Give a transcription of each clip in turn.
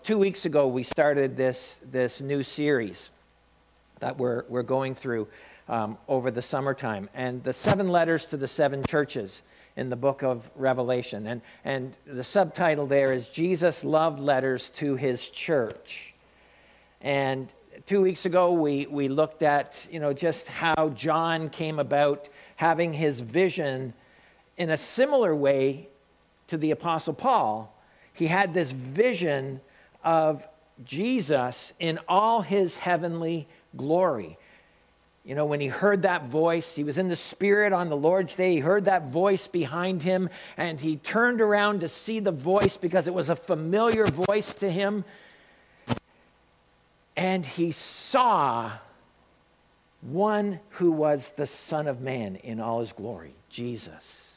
2 weeks ago, we started this new series that we're going through over the summertime, and the 7 letters to the 7 churches in the book of Revelation. And the subtitle there is Jesus' Love Letters to His Church. And 2 weeks ago, we looked at, just how John came about having his vision in a similar way to the Apostle Paul. He had this vision of Jesus in all his heavenly glory. When he heard that voice, he was in the Spirit on the Lord's Day. He heard that voice behind him, and he turned around to see the voice because it was a familiar voice to him. And he saw one who was the Son of Man in all his glory, Jesus.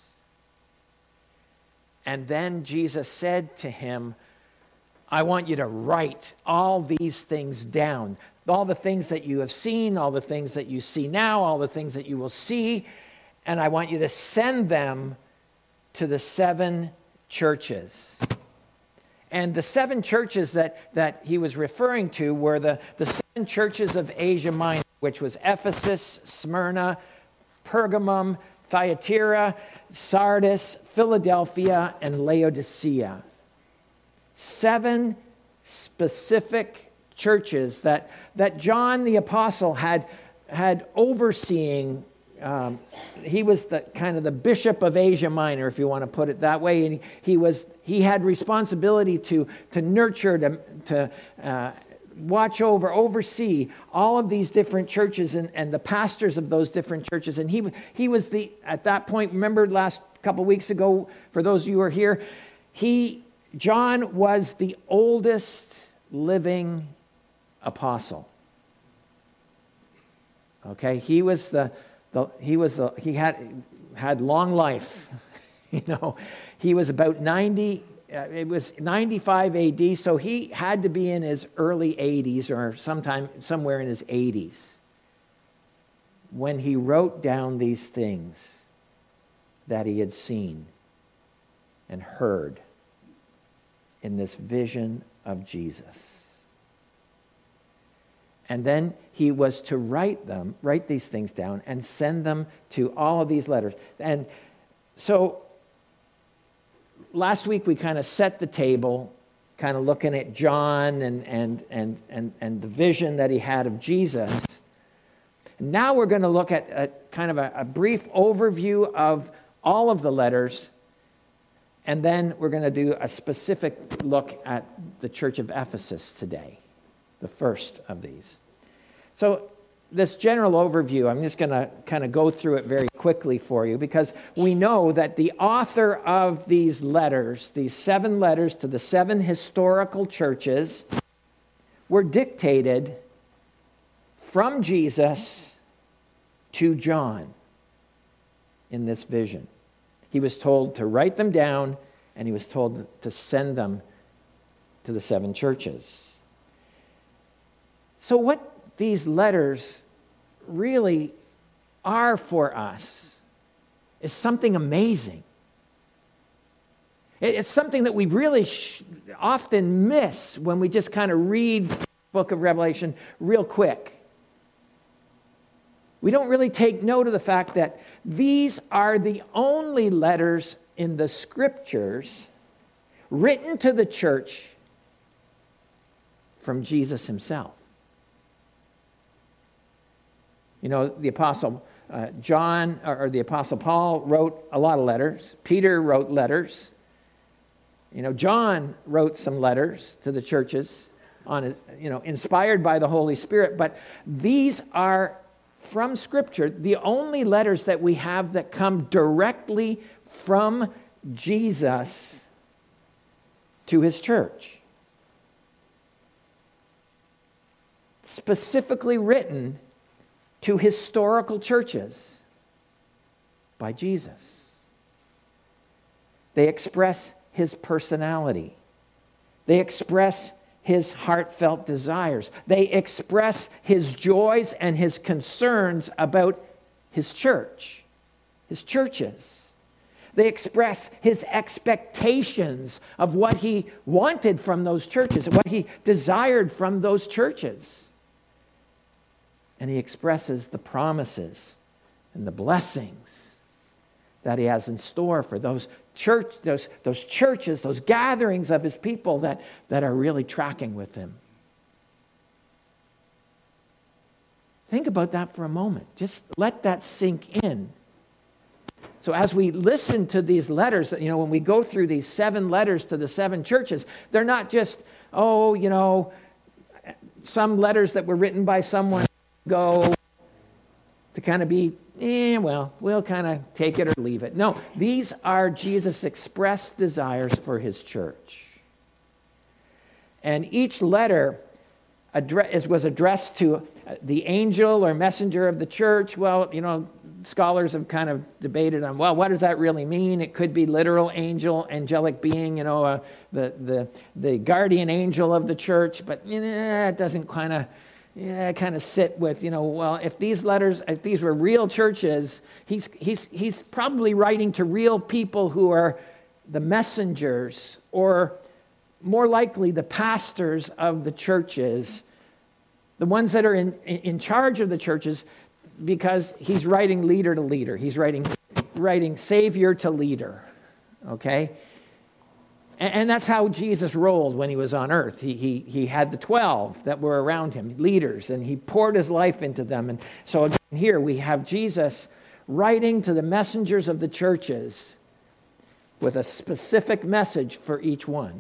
And then Jesus said to him, I want you to write all these things down. All the things that you have seen, all the things that you see now, all the things that you will see. And I want you to send them to the 7 churches. And the 7 churches that he was referring to were the 7 churches of Asia Minor, which was Ephesus, Smyrna, Pergamum, Thyatira, Sardis, Philadelphia, and Laodicea. 7 specific churches that John the Apostle had overseeing. He was the kind of the bishop of Asia Minor, if you want to put it that way, and he had responsibility to nurture, to watch over, oversee all of these different churches and the pastors of those different churches. And he was at that point, remember last couple weeks ago, for those of you who are here, John was the oldest living apostle. Okay, he had long life. He was about 90. It was 95 AD, so he had to be in his early 80s or somewhere in his 80s when he wrote down these things that he had seen and heard in this vision of Jesus. And then he was to write these things down and send them to all of these letters. And so last week we kind of set the table, kind of looking at John and the vision that he had of Jesus. Now we're going to look at kind of a brief overview of all of the letters. And then we're going to do a specific look at the church of Ephesus today, the first of these. So this general overview, I'm just going to kind of go through it very quickly for you, because we know that the author of these letters, these 7 letters to the 7 historical churches, were dictated from Jesus to John in this vision. He was told to write them down, and he was told to send them to the 7 churches. So what these letters really are for us is something amazing. It's something that we really often miss when we just kind of read the book of Revelation real quick. We don't really take note of the fact that these are the only letters in the Scriptures written to the church from Jesus himself. The Apostle John, or the Apostle Paul, wrote a lot of letters. Peter wrote letters. John wrote some letters to the churches inspired by the Holy Spirit. But these are, from Scripture, the only letters that we have that come directly from Jesus to his church. Specifically written to historical churches by Jesus. They express his personality. They express his heartfelt desires. They express his joys and his concerns about his church, his churches. They express his expectations of what he wanted from those churches, what he desired from those churches. And he expresses the promises and the blessings that he has in store for those churches, those gatherings of his people that are really tracking with him. Think about that for a moment. Just let that sink in. So as we listen to these letters, when we go through these 7 letters to the 7 churches, they're not just, some letters that were written by someone ago to kind of be, we'll kind of take it or leave it. No, these are Jesus' expressed desires for his church. And each letter was addressed to the angel or messenger of the church. Well, scholars have kind of debated on, what does that really mean? It could be literal angel, angelic being, the guardian angel of the church, but it doesn't kind of sit with, if these were real churches, he's probably writing to real people who are the messengers, or more likely the pastors of the churches, the ones that are in charge of the churches, because he's writing leader to leader. He's writing savior to leader, okay? And that's how Jesus rolled when he was on earth. He had the 12 that were around him, leaders, and he poured his life into them. And so again, here we have Jesus writing to the messengers of the churches with a specific message for each one.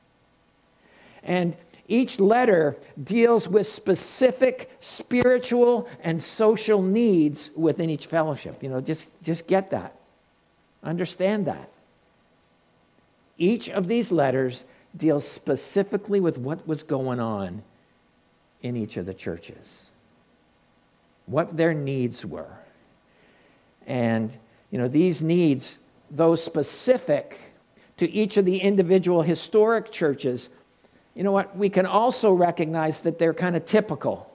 And each letter deals with specific spiritual and social needs within each fellowship. Just get that. Understand that. Each of these letters deals specifically with what was going on in each of the churches, what their needs were. And, these needs, though specific to each of the individual historic churches, we can also recognize that they're kind of typical.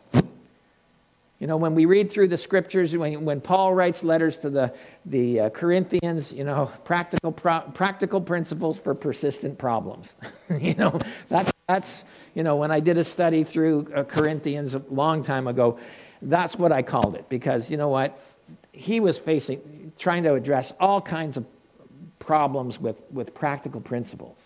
When we read through the scriptures, when Paul writes letters to the Corinthians, practical principles for persistent problems. That's when I did a study through Corinthians a long time ago, that's what I called it. Because he was trying to address all kinds of problems with practical principles.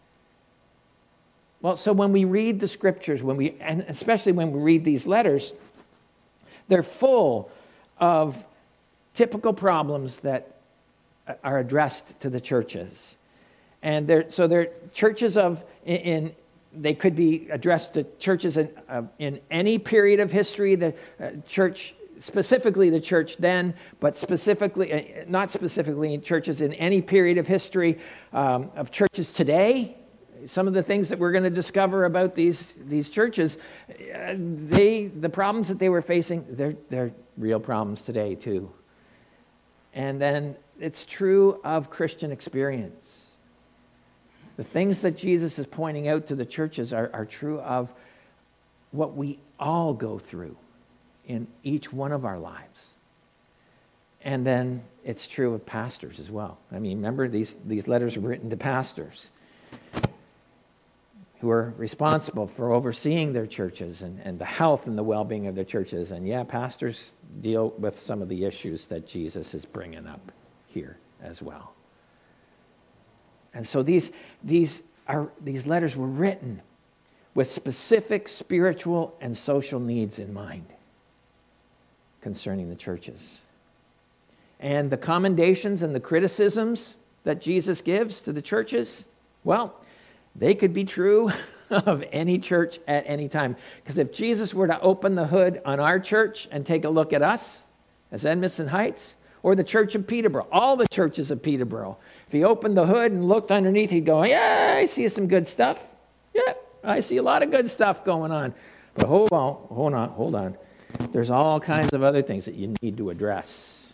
Well, so when we read the scriptures, and especially when we read these letters, they're full of typical problems that are addressed to the churches. And they're churches they could be addressed to churches in any period of history, specifically the church then, but not specifically in churches in any period of history of churches today. Some of the things that we're going to discover about these churches, the problems that they were facing, they're real problems today too. And then it's true of Christian experience. The things that Jesus is pointing out to the churches are true of what we all go through in each one of our lives. And then it's true of pastors as well. Remember, these letters were written to pastors who are responsible for overseeing their churches and the health and the well-being of their churches. And pastors deal with some of the issues that Jesus is bringing up here as well. And so these letters were written with specific spiritual and social needs in mind concerning the churches. And the commendations and the criticisms that Jesus gives to the churches, they could be true of any church at any time. Because if Jesus were to open the hood on our church and take a look at us as Edmondson Heights, or the church of Peterborough, all the churches of Peterborough, if he opened the hood and looked underneath, he'd go, I see some good stuff. Yeah, I see a lot of good stuff going on. But hold on. There's all kinds of other things that you need to address.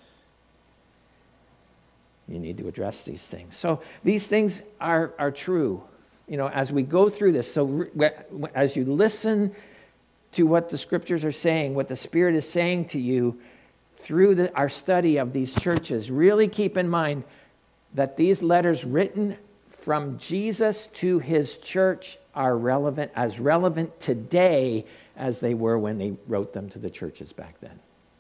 You need to address these things. So these things are true. As we go through this, so as you listen to what the scriptures are saying, what the Spirit is saying to you through our study of these churches, really keep in mind that these letters written from Jesus to his church are as relevant today as they were when he wrote them to the churches back then.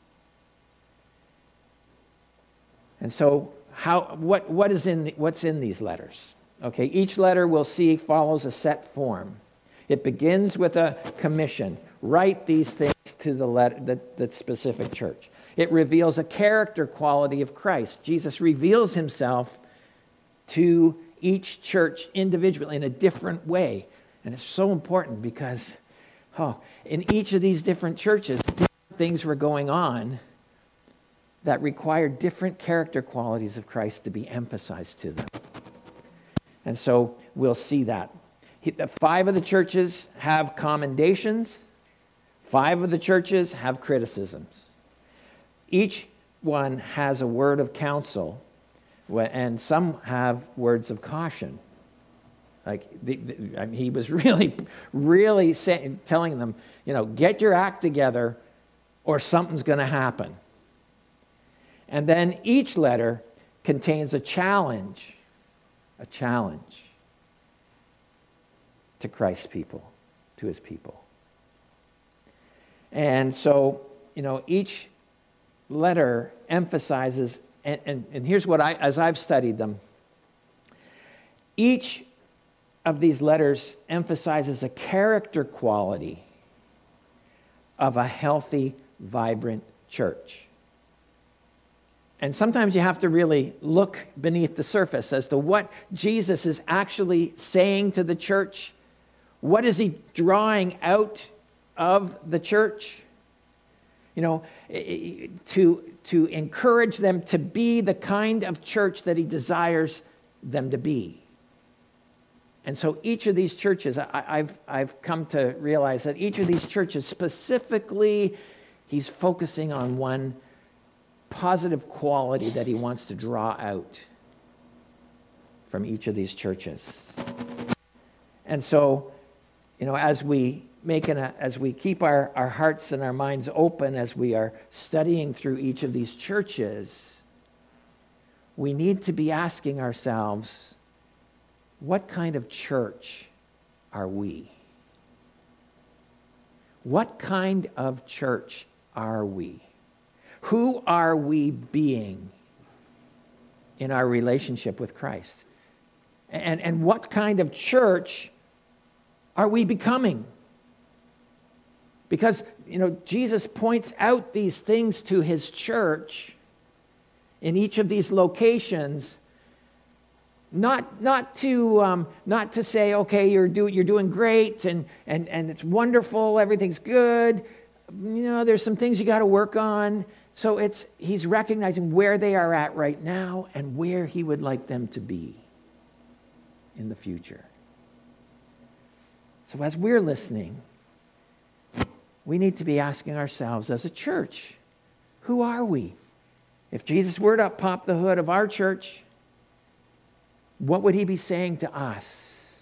And so what's in these letters? Okay, each letter we'll see follows a set form. It begins with a commission. Write these things to the specific church. It reveals a character quality of Christ. Jesus reveals himself to each church individually in a different way. And it's so important because in each of these different churches, different things were going on that required different character qualities of Christ to be emphasized to them. And so we'll see that. 5 of the churches have commendations. 5 of the churches have criticisms. Each one has a word of counsel, and some have words of caution. Like he was really telling them, get your act together or something's going to happen. And then each letter contains a challenge to Christ's people, to his people. And so, each letter emphasizes, and here's what as I've studied them, each of these letters emphasizes a character quality of a healthy, vibrant church. And sometimes you have to really look beneath the surface as to what Jesus is actually saying to the church. What is he drawing out of the church? To encourage them to be the kind of church that he desires them to be. And so each of these churches, I've come to realize that each of these churches specifically, he's focusing on one positive quality that he wants to draw out from each of these churches. And so, as we keep our hearts and our minds open as we are studying through each of these churches, we need to be asking ourselves, what kind of church are we? What kind of church are we? Who are we being in our relationship with Christ? And what kind of church are we becoming? Because, Jesus points out these things to his church in each of these locations, not to say, okay, you're doing great and it's wonderful, everything's good. There's some things you got to work on. So he's recognizing where they are at right now and where he would like them to be in the future. So as we're listening, we need to be asking ourselves as a church, who are we? If Jesus were to pop the hood of our church, what would he be saying to us?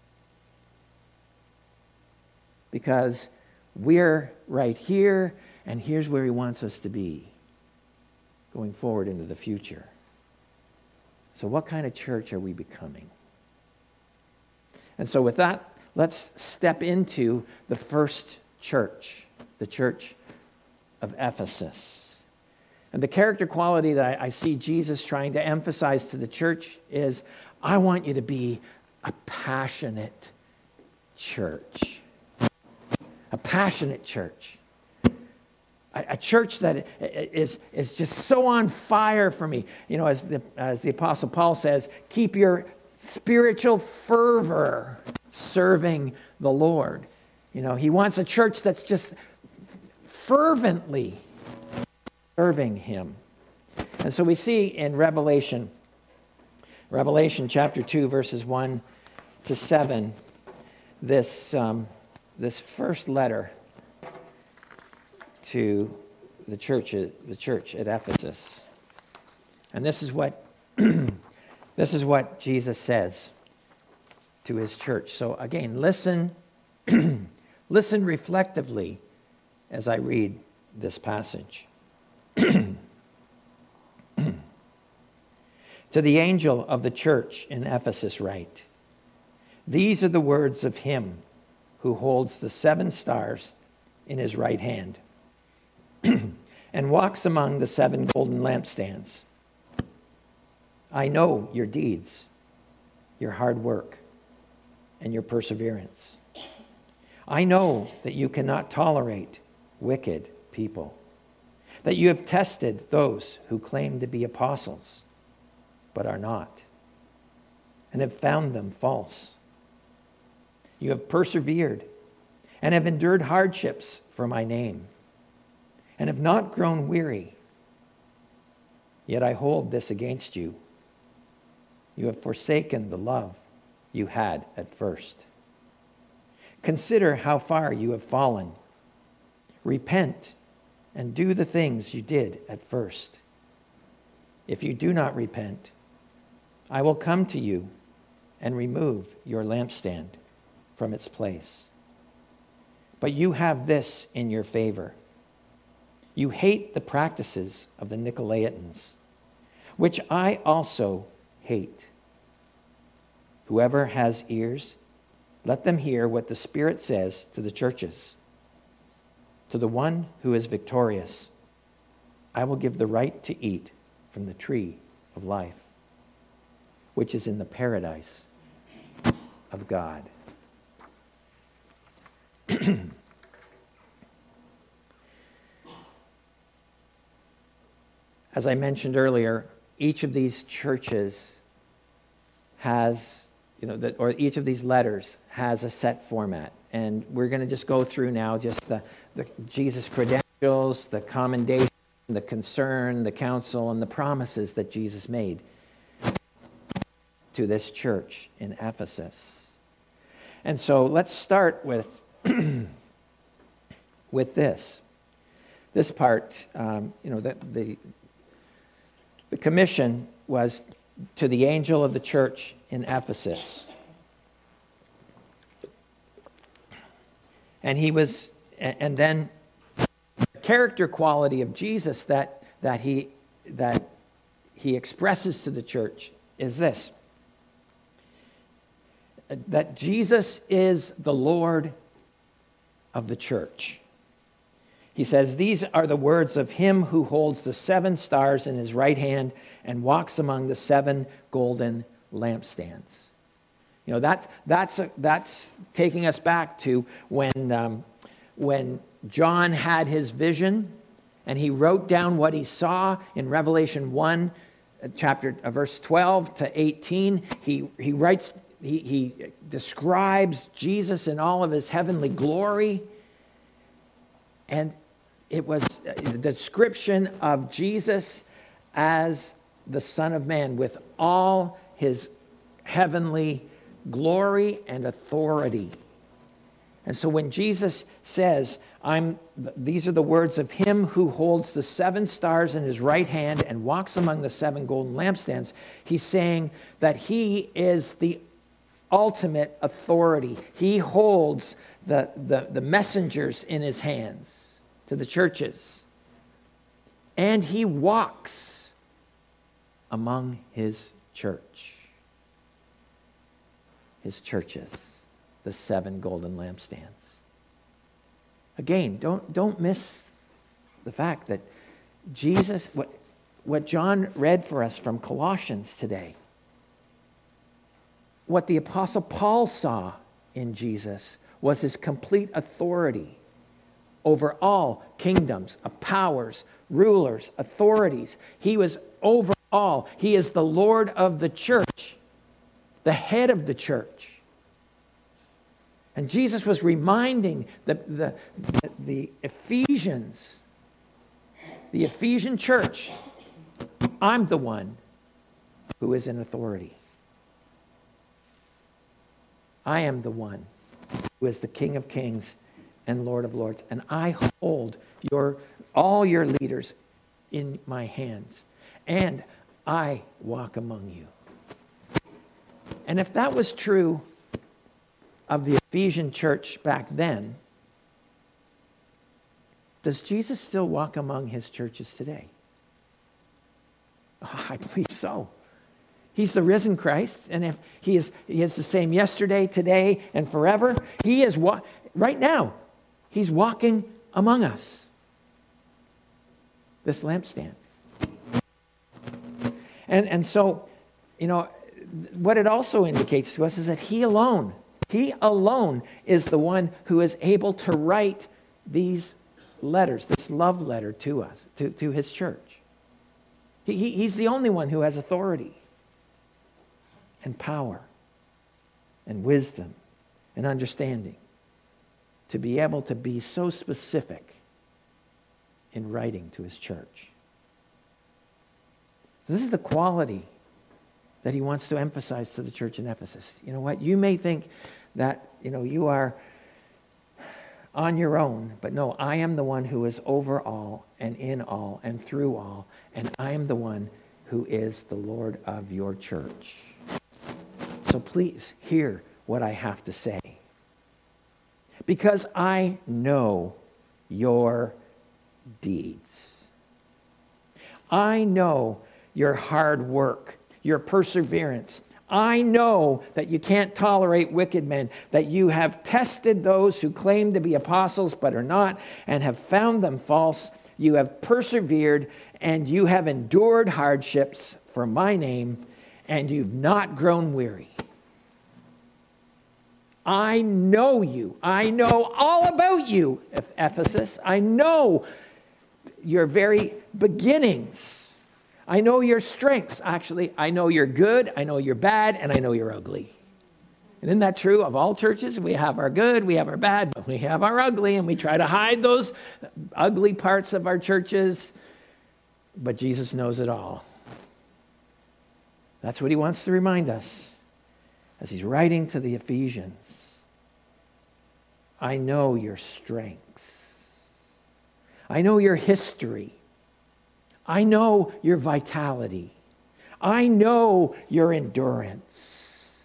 Because we're right here, and here's where he wants us to be going forward into the future. So what kind of church are we becoming? And so with that, let's step into the first church, the church of Ephesus. And the character quality that I see Jesus trying to emphasize to the church is, I want you to be a passionate church. A passionate church. A church that is just so on fire for me. As the Apostle Paul says, keep your spiritual fervor serving the Lord. He wants a church that's just fervently serving him. And so we see in Revelation chapter 2, verses 1 to 7, this first letter to the church at Ephesus. And this is what Jesus says to his church. So again, listen reflectively as I read this passage. To the angel of the church in Ephesus write, these are the words of him who holds the 7 stars in his right hand and walks among the 7 golden lampstands. I know your deeds, your hard work, and your perseverance. I know that you cannot tolerate wicked people, that you have tested those who claim to be apostles, but are not, and have found them false. You have persevered and have endured hardships for my name, and have not grown weary. Yet I hold this against you. You have forsaken the love you had at first. Consider how far you have fallen. Repent and do the things you did at first. If you do not repent, I will come to you and remove your lampstand from its place. But you have this in your favor. You hate the practices of the Nicolaitans, which I also hate. Whoever has ears, let them hear what the Spirit says to the churches. To the one who is victorious, I will give the right to eat from the tree of life, which is in the paradise of God. As I mentioned earlier, each of these churches has, or each of these letters has a set format. And we're going to just go through now just the Jesus credentials, the commendation, the concern, the counsel, and the promises that Jesus made to this church in Ephesus. And so let's start with with this part. The commission was to the angel of the church in Ephesus. And then the character quality of Jesus that he expresses to the church is this: that Jesus is the Lord of the church. He says, these are the words of him who holds the 7 stars in his right hand and walks among the 7 golden lampstands. That's taking us back to when John had his vision and he wrote down what he saw in Revelation 1, verse 12 to 18. He describes Jesus in all of his heavenly glory. And it was the description of Jesus as the Son of Man with all his heavenly glory and authority. And so when Jesus says, these are the words of him who holds the 7 stars in his right hand and walks among the 7 golden lampstands, he's saying that he is the ultimate authority. He holds the messengers in his hands to the churches. And he walks among his church. His churches, the 7 golden lampstands. Again, don't miss the fact that Jesus, what John read for us from Colossians today, what the Apostle Paul saw in Jesus was his complete authority over all kingdoms, powers, rulers, authorities. He was over all. He is the Lord of the church, the head of the church. And Jesus was reminding the Ephesians, the Ephesian church, I'm the one who is in authority. I am the one who is the King of Kings and Lord of Lords, and I hold all your leaders in my hands, and I walk among you. And if that was true of the Ephesian church back then, does Jesus still walk among his churches today? I believe so. He's the risen Christ, and if he is the same yesterday, today, and forever, he is right now. He's walking among us. This lampstand. And so, what it also indicates to us is that he alone is the one who is able to write these letters, this love letter to us, to his church. He's the only one who has authority and power and wisdom and understanding to be able to be so specific in writing to his church. So this is the quality that he wants to emphasize to the church in Ephesus. You know what? You may think that, you are on your own, but no, I am the one who is over all and in all and through all, and I am the one who is the Lord of your church. So please hear what I have to say. Because I know your deeds. I know your hard work, your perseverance. I know that you can't tolerate wicked men, that you have tested those who claim to be apostles but are not, and have found them false. You have persevered, and you have endured hardships for my name, and you've not grown weary. I know you. I know all about you, Ephesus. I know your very beginnings. I know your strengths. Actually, I know you're good, I know you're bad, and I know you're ugly. And isn't that true of all churches? We have our good, we have our bad, but we have our ugly, and we try to hide those ugly parts of our churches. But Jesus knows it all. That's what he wants to remind us as he's writing to the Ephesians. I know your strengths. I know your history. I know your vitality. I know your endurance.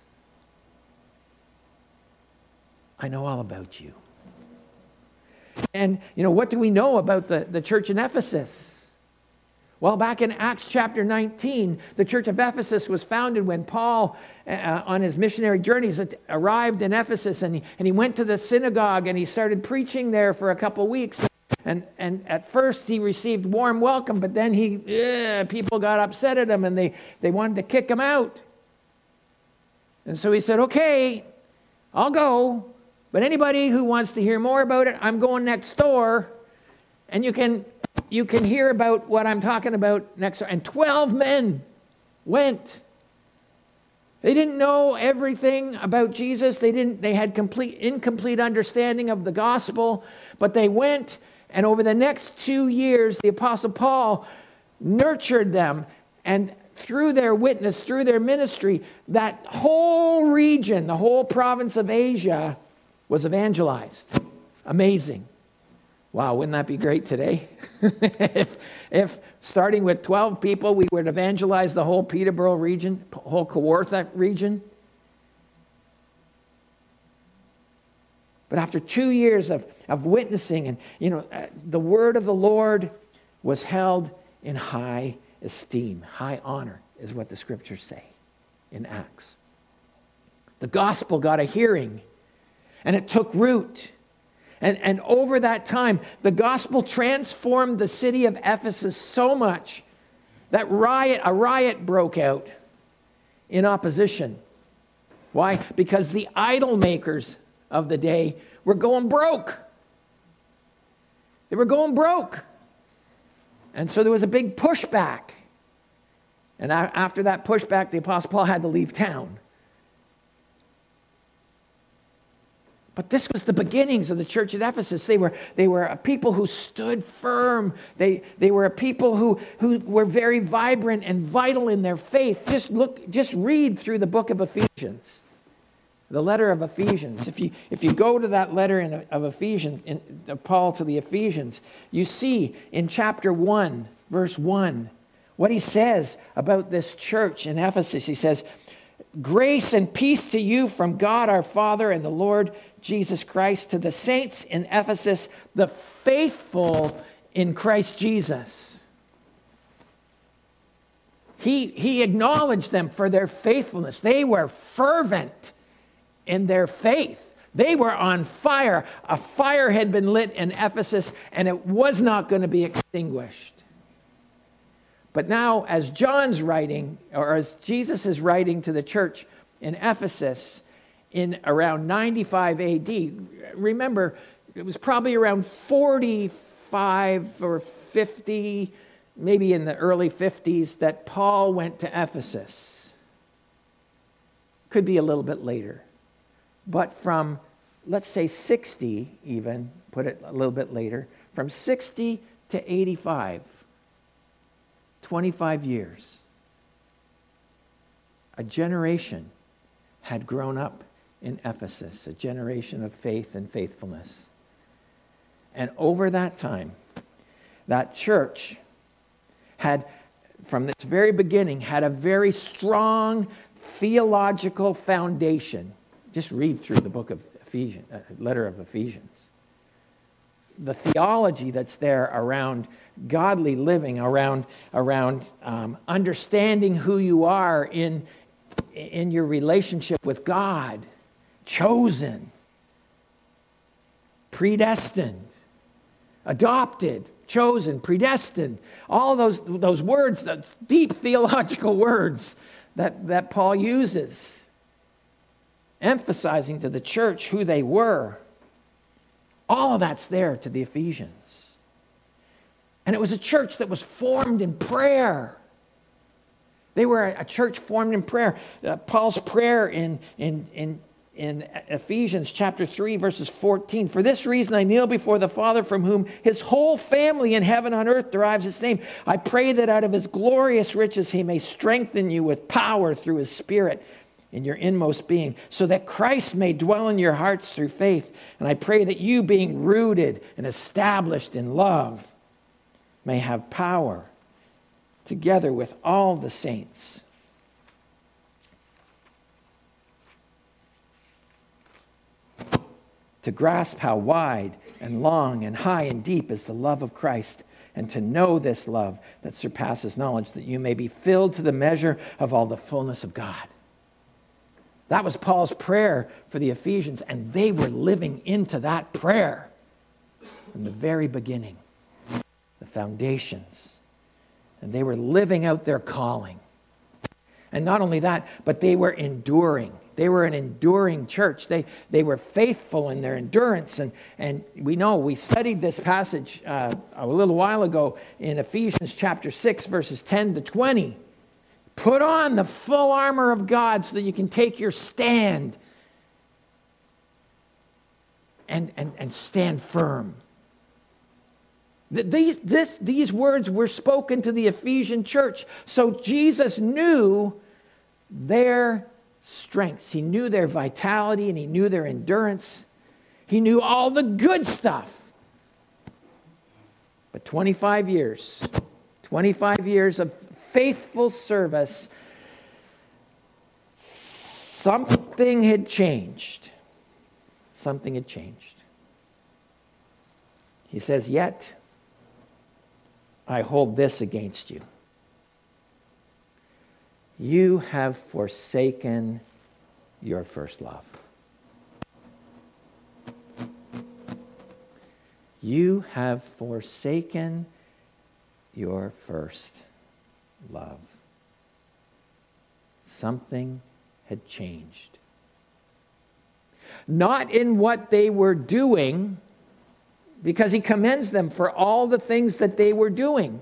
I know all about you. And, what do we know about the church in Ephesus? Well, back in Acts chapter 19, the church of Ephesus was founded when Paul, on his missionary journeys, arrived in Ephesus, and he went to the synagogue, and he started preaching there for a couple weeks. And at first he received warm welcome, but then people got upset at him, and they wanted to kick him out. And so he said, okay, I'll go, but anybody who wants to hear more about it, I'm going next door, and you can hear about what I'm talking about next door. And 12 men went. They didn't know everything about Jesus. They had incomplete understanding of the gospel, but they went. And over the next 2 years, the Apostle Paul nurtured them. And through their witness, through their ministry, that whole region, the whole province of Asia, was evangelized. Amazing. Wow, wouldn't that be great today? if starting with 12 people, we would evangelize the whole Peterborough region, whole Kawartha region. But after 2 years of witnessing, and the word of the Lord was held in high esteem. High honor is what the scriptures say in Acts. The gospel got a hearing, and it took root. And over that time, the gospel transformed the city of Ephesus so much that a riot broke out in opposition. Why? Because the idol makers of the day were going broke. They were going broke. And so there was a big pushback. And after that pushback, the Apostle Paul had to leave town. But this was the beginnings of the church at Ephesus. They were a people who stood firm. They were a people who were very vibrant and vital in their faith. Just read through the book of Ephesians, the letter of Ephesians. If you go to that letter of Ephesians, of Paul to the Ephesians, you see in chapter 1, verse 1, what he says about this church in Ephesus. He says, "Grace and peace to you from God our Father and the Lord Jesus Christ, to the saints in Ephesus, the faithful in Christ Jesus." He acknowledged them for their faithfulness. They were fervent in their faith. They were on fire. A fire had been lit in Ephesus, and it was not going to be extinguished. But now, as John's writing, or as Jesus is writing to the church in Ephesus in around 95 AD, remember, it was probably around 45 or 50, maybe in the early 50s, that Paul went to Ephesus. Could be a little bit later. But from, let's say 60 even, put it a little bit later, from 60 to 85, 25 years, a generation had grown up in Ephesus, a generation of faith and faithfulness. And over that time, that church had, from its very beginning, had a very strong theological foundation. Just read through the book of Ephesians, letter of Ephesians. The theology that's there around godly living, around understanding who you are in your relationship with God, chosen, predestined, adopted, chosen, predestined, all those words, those deep theological words that Paul uses, emphasizing to the church who they were. All of that's there to the Ephesians. And it was a church that was formed in prayer. They were a church formed in prayer. Paul's prayer in Ephesians chapter 3, verses 14. For this reason I kneel before the Father, from whom his whole family in heaven and earth derives its name. I pray that out of his glorious riches he may strengthen you with power through his Spirit in your inmost being, so that Christ may dwell in your hearts through faith. And I pray that you, being rooted and established in love, may have power together with all the saints to grasp how wide and long and high and deep is the love of Christ, and to know this love that surpasses knowledge, that you may be filled to the measure of all the fullness of God. That was Paul's prayer for the Ephesians, and they were living into that prayer from the very beginning, the foundations. And they were living out their calling. And not only that, but they were enduring. They were an enduring church. They were faithful in their endurance. And we know, we studied this passage a little while ago in Ephesians chapter 6, verses 10 to 20. Put on the full armor of God so that you can take your stand and stand firm. These words were spoken to the Ephesian church. So Jesus knew their strengths. He knew their vitality, and he knew their endurance. He knew all the good stuff. But 25 years of faithful service, something had changed. Something had changed. He says, yet I hold this against you. You have forsaken your first love. You have forsaken your first love. Something had changed. Not in what they were doing, because he commends them for all the things that they were doing.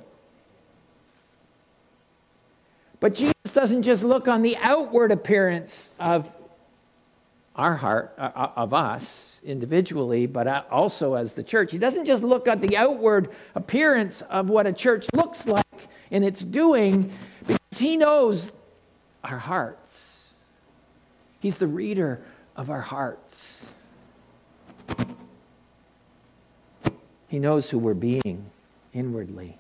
But Jesus doesn't just look on the outward appearance of our heart, of us individually, but also as the church. He doesn't just look at the outward appearance of what a church looks like in its doing, because he knows our hearts. He's the reader of our hearts. He knows who we're being inwardly.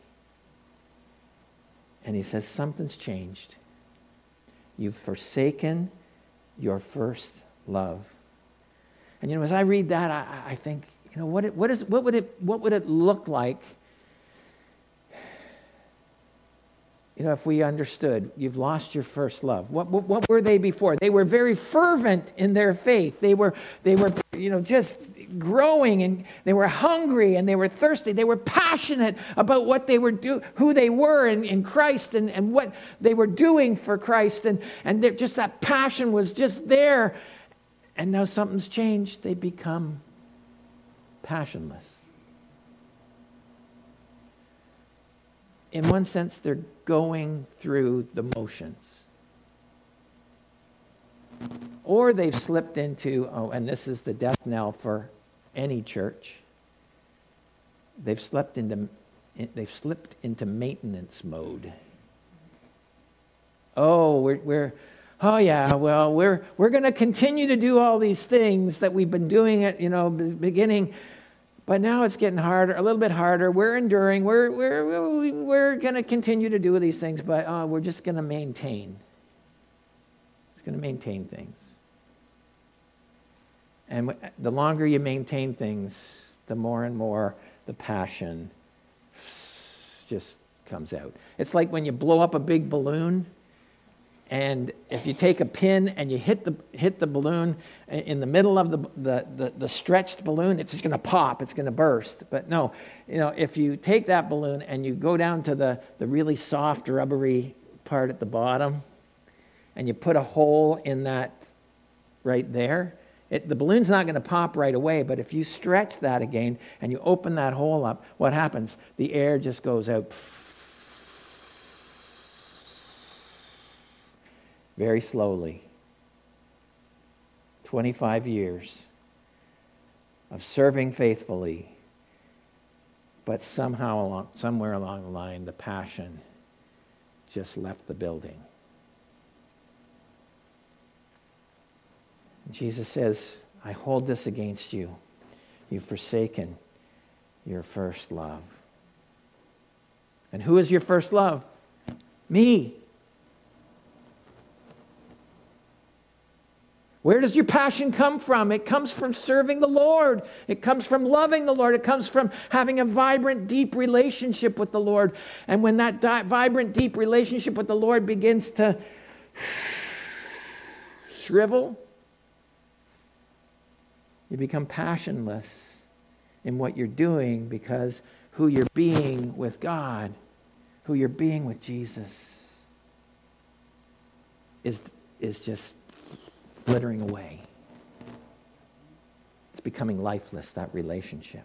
And he says, something's changed. You've forsaken your first love. And as I read that, I think, what would it look like if we understood, you've lost your first love. What were they before? They were very fervent in their faith. They were just growing, and they were hungry and they were thirsty. They were passionate about what they were who they were in Christ and what they were doing for Christ. And just that passion was just there. And now something's changed. They become passionless. In one sense, they're going through the motions. Or they've slipped into, and this is the death knell for any church, they've slipped into maintenance mode. We're going to continue to do all these things that we've been doing at beginning. But now it's getting harder, a little bit harder. We're enduring. We're going to continue to do these things, but we're just going to maintain. It's going to maintain things. And the longer you maintain things, the more and more the passion just comes out. It's like when you blow up a big balloon, and if you take a pin and you hit the balloon in the middle of the stretched balloon, it's just going to pop, it's going to burst. But no, if you take that balloon and you go down to the really soft, rubbery part at the bottom, and you put a hole in that right there, the balloon's not going to pop right away, but if you stretch that again and you open that hole up, what happens? The air just goes out very slowly. 25 years of serving faithfully, but somewhere along the line, the passion just left the building. Jesus says, I hold this against you. You've forsaken your first love. And who is your first love? Me. Where does your passion come from? It comes from serving the Lord. It comes from loving the Lord. It comes from having a vibrant, deep relationship with the Lord. And when that vibrant, deep relationship with the Lord begins to shrivel, you become passionless in what you're doing, because who you're being with God, who you're being with Jesus, is just flittering away. It's becoming lifeless, that relationship.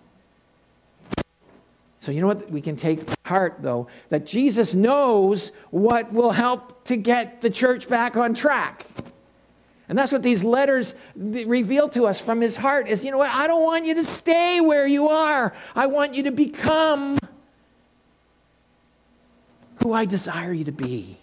So you know what we can take heart, though? That Jesus knows what will help to get the church back on track. And that's what these letters reveal to us from his heart is, what? I don't want you to stay where you are. I want you to become who I desire you to be.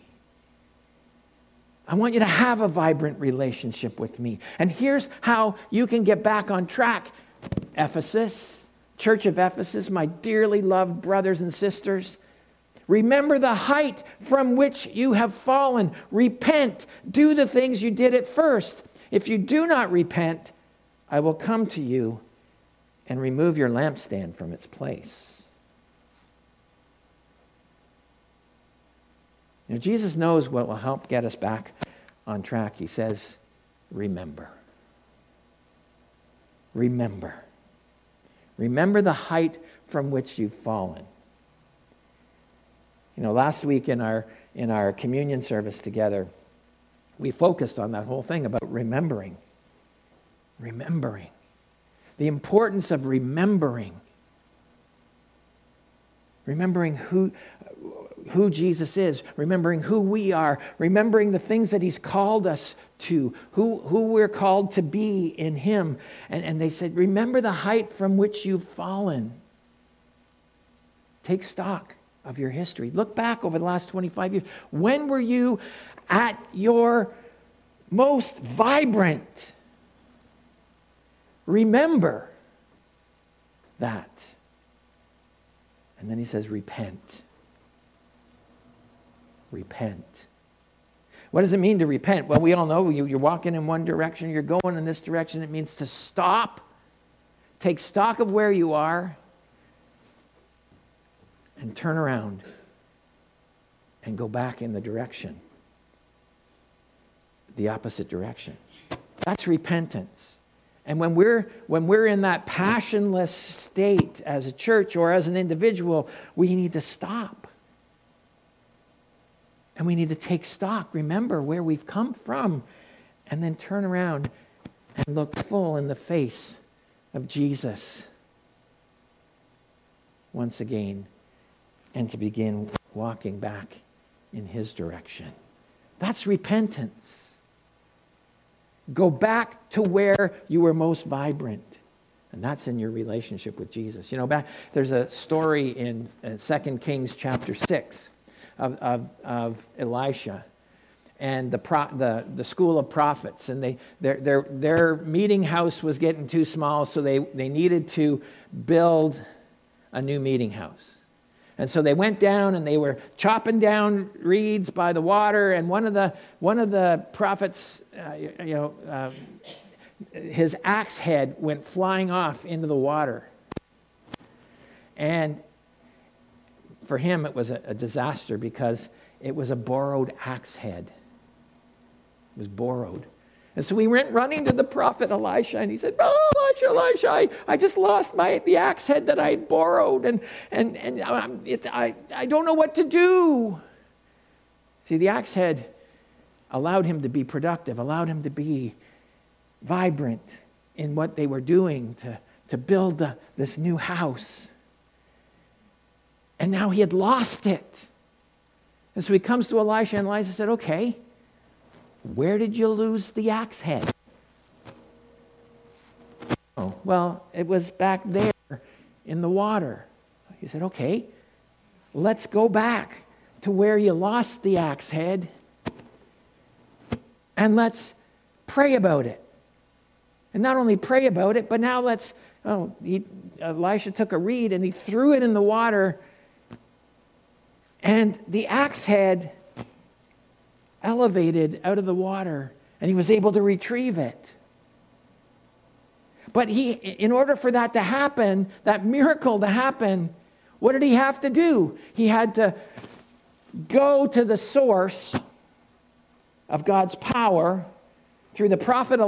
I want you to have a vibrant relationship with me. And here's how you can get back on track. Ephesus, Church of Ephesus, my dearly loved brothers and sisters, remember the height from which you have fallen. Repent. Do the things you did at first. If you do not repent, I will come to you and remove your lampstand from its place. Jesus knows what will help get us back on track. He says, remember. Remember. Remember the height from which you've fallen. Last week in our communion service together, we focused on that whole thing about remembering. Remembering. The importance of remembering. Remembering who Jesus is, remembering who we are, remembering the things that he's called us to, who we're called to be in him. And they said, remember the height from which you've fallen. Take stock of your history. Look back over the last 25 years. When were you at your most vibrant? Remember that. And then he says, repent. Repent. What does it mean to repent? Well, we all know you're walking in one direction, you're going in this direction. It means to stop, take stock of where you are, and turn around and go back in the opposite direction. That's repentance. And when we're in that passionless state as a church or as an individual, we need to stop. And we need to take stock, remember where we've come from, and then turn around and look full in the face of Jesus once again, and to begin walking back in his direction. That's repentance. Go back to where you were most vibrant. And that's in your relationship with Jesus. There's a story in 2 Kings chapter 6 of Elisha and the school of prophets. And their meeting house was getting too small, so they needed to build a new meeting house. And so they went down and they were chopping down reeds by the water. And one of the prophets, his axe head went flying off into the water. And for him, it was a disaster because it was a borrowed axe head. It was borrowed. And so we went running to the prophet Elisha, and he said, "Oh, Elisha, I just lost the axe head that I had borrowed, and I don't know what to do." See, the axe head allowed him to be productive, allowed him to be vibrant in what they were doing to build this new house. And now he had lost it. And so he comes to Elisha, and Elisha said, "Okay, where did you lose the axe head?" "Oh, well, it was back there in the water." He said, "Okay, let's go back to where you lost the axe head and let's pray about it. And not only pray about it, but now Elisha took a reed and he threw it in the water, and the axe head elevated out of the water, and he was able to retrieve it. But in order for that to happen, that miracle to happen, what did he have to do? He had to go to the source of God's power through the prophet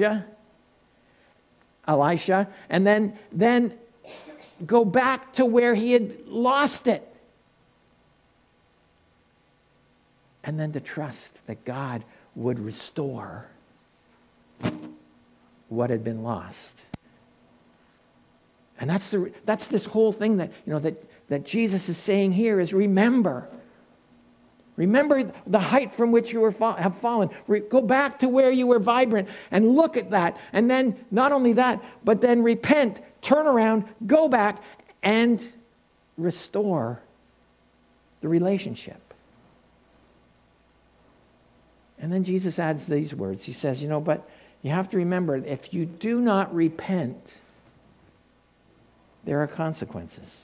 Elisha, and then go back to where he had lost it. And then to trust that God would restore what had been lost. And that's this whole thing that Jesus is saying here is remember. Remember the height from which you have fallen. Go back to where you were vibrant and look at that. And then not only that, but then repent, turn around, go back, and restore the relationship. And then Jesus adds these words. He says, but you have to remember, if you do not repent, there are consequences.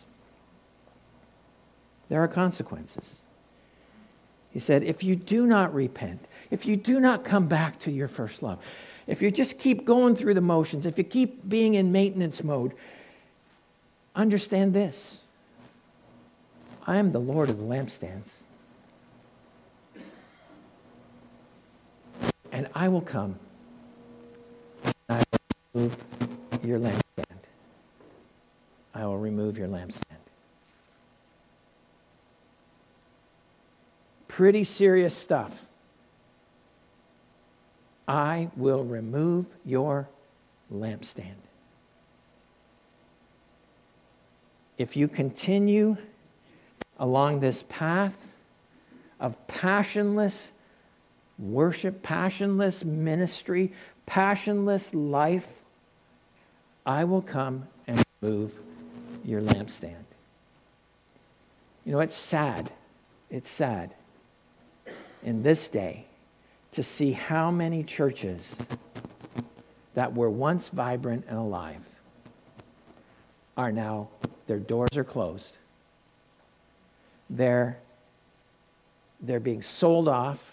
There are consequences. He said, if you do not repent, if you do not come back to your first love, if you just keep going through the motions, if you keep being in maintenance mode, understand this. I am the Lord of the lampstands. And I will come, and I will remove your lampstand. I will remove your lampstand. Pretty serious stuff. I will remove your lampstand. If you continue along this path of passionless worship, passionless ministry, passionless life, I will come and remove your lampstand. It's sad. It's sad in this day to see how many churches that were once vibrant and alive are now, their doors are closed. They're being sold off,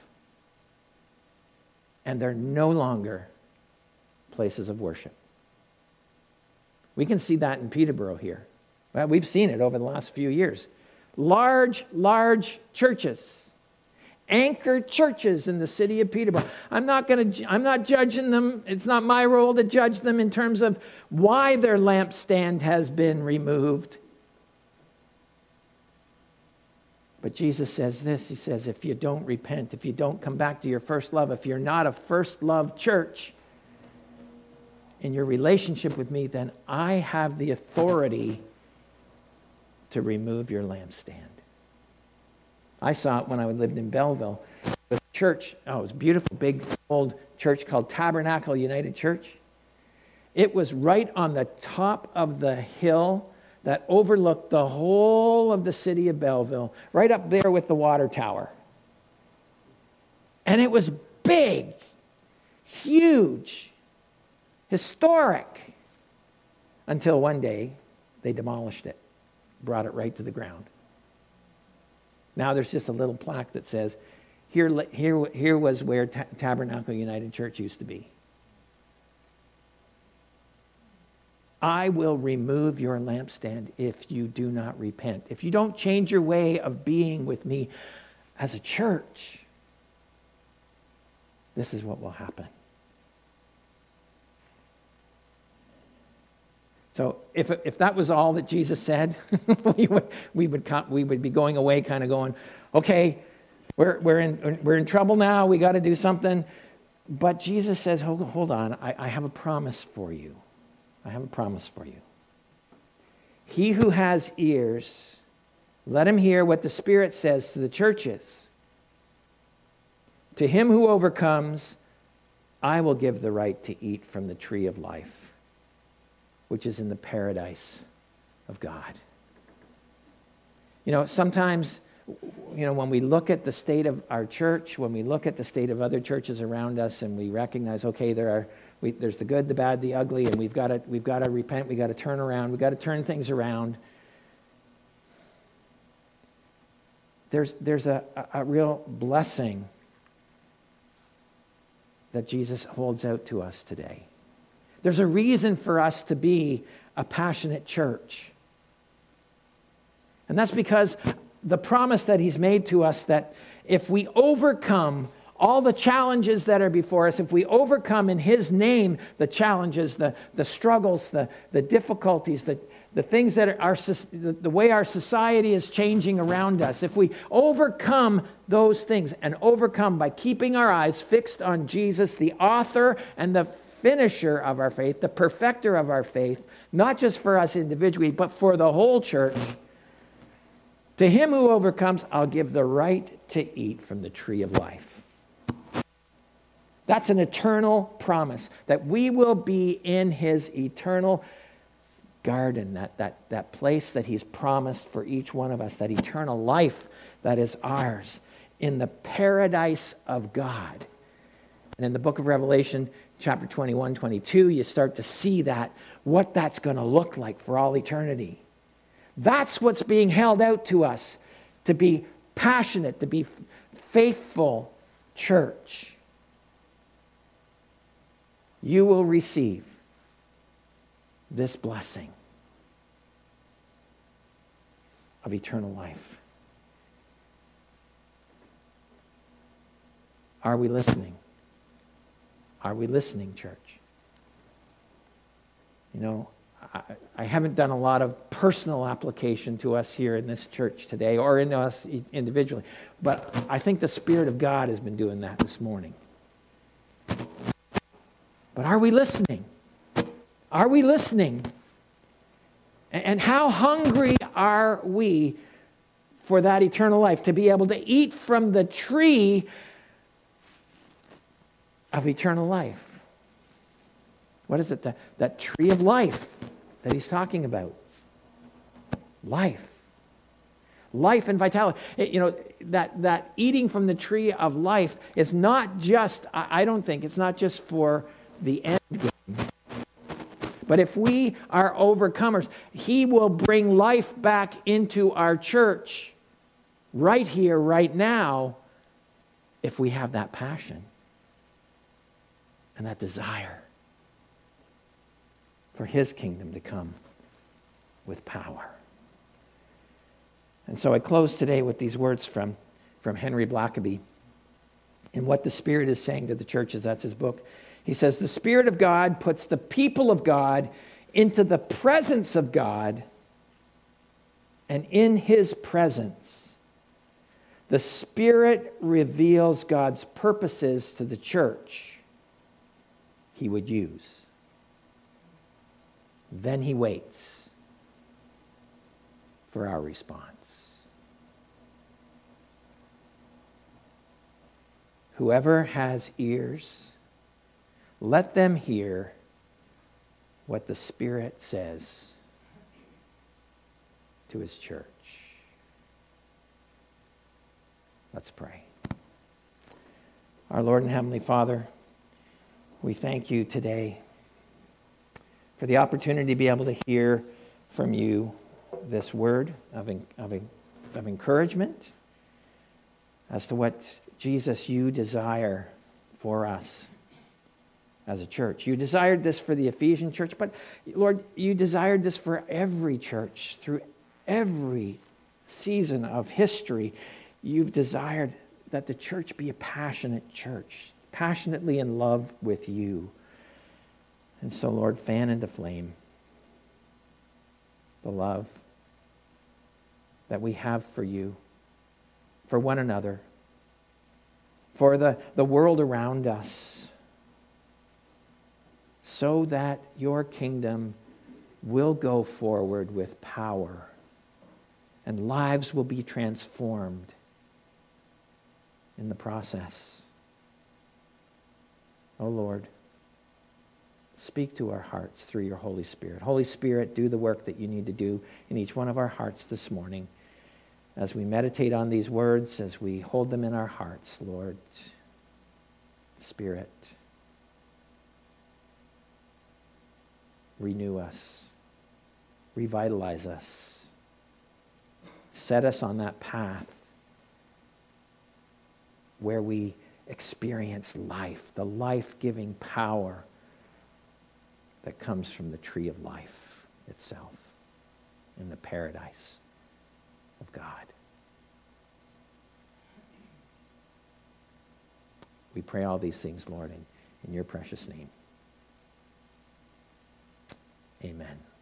and they're no longer places of worship. We can see that in Peterborough here. Well, we've seen it over the last few years. Large churches Anchor churches in the city of Peterborough. I'm not judging them. It's not my role to judge them in terms of why their lampstand has been removed. But Jesus says this, he says, if you don't repent, if you don't come back to your first love, if you're not a first love church in your relationship with me, then I have the authority to remove your lampstand. I saw it when I lived in Belleville. It was a church, it was a beautiful, big, old church called Tabernacle United Church. It was right on the top of the hill that overlooked the whole of the city of Belleville, right up there with the water tower. And it was big, huge, historic, until one day they demolished it, brought it right to the ground. Now there's just a little plaque that says, here was where Tabernacle United Church used to be. I will remove your lampstand if you do not repent. If you don't change your way of being with me as a church, this is what will happen. So if that was all that Jesus said, we would be going away kind of going, okay, we're in trouble now, we got to do something. But Jesus says, hold on, I have a promise for you. I have a promise for you. He who has ears, let him hear what the Spirit says to the churches. To him who overcomes, I will give the right to eat from the tree of life, which is in the paradise of God. You know, sometimes, when we look at the state of our church, when we look at the state of other churches around us, and we recognize, okay, there's the good, the bad, the ugly, and we've got to repent, we've got to turn around, we've got to turn things around. There's a real blessing that Jesus holds out to us today. There's a reason for us to be a passionate church. And that's because the promise that he's made to us that if we overcome all the challenges that are before us, if we overcome in his name the challenges, the struggles, the difficulties, the things that are the way our society is changing around us, if we overcome those things and overcome by keeping our eyes fixed on Jesus, the author and the finisher of our faith, the perfecter of our faith, not just for us individually, but for the whole church, to him who overcomes, I'll give the right to eat from the tree of life. That's an eternal promise, that we will be in his eternal garden, that place that he's promised for each one of us, that eternal life that is ours in the paradise of God. And in the book of Revelation, chapter 21, 22, you start to see what that's going to look like for all eternity. That's what's being held out to us, to be passionate, to be faithful church. You will receive this blessing of eternal life. Are we listening? Are we listening, church? I haven't done a lot of personal application to us here in this church today or in us individually, but I think the Spirit of God has been doing that this morning. But are we listening? Are we listening? And how hungry are we for that eternal life, to be able to eat from the tree of eternal life? What is it? That tree of life that he's talking about. Life. Life and vitality. That eating from the tree of life is not just, I don't think, it's not just for the end game. But if we are overcomers, he will bring life back into our church right here, right now, if we have that passion and that desire for his kingdom to come with power. And so I close today with these words from Henry Blackaby. And what the Spirit is saying to the churches, that's his book. He says, the Spirit of God puts the people of God into the presence of God, and in his presence, the Spirit reveals God's purposes to the church he would use. Then he waits for our response. Whoever has ears, let them hear what the Spirit says to his church. Let's pray. Our Lord and Heavenly Father, we thank you today for the opportunity to be able to hear from you this word of encouragement as to what, Jesus, you desire for us as a church. You desired this for the Ephesian church, but Lord, you desired this for every church through every season of history. You've desired that the church be a passionate church, passionately in love with you. And so, Lord, fan into flame the love that we have for you, for one another, for the world around us, so that your kingdom will go forward with power and lives will be transformed in the process. Oh Lord, speak to our hearts through your Holy Spirit. Holy Spirit, do the work that you need to do in each one of our hearts this morning. As we meditate on these words, as we hold them in our hearts, Lord, Spirit, renew us, revitalize us, set us on that path where we experience life, the life-giving power that comes from the tree of life itself in the paradise of God. We pray all these things, Lord, in your precious name. Amen.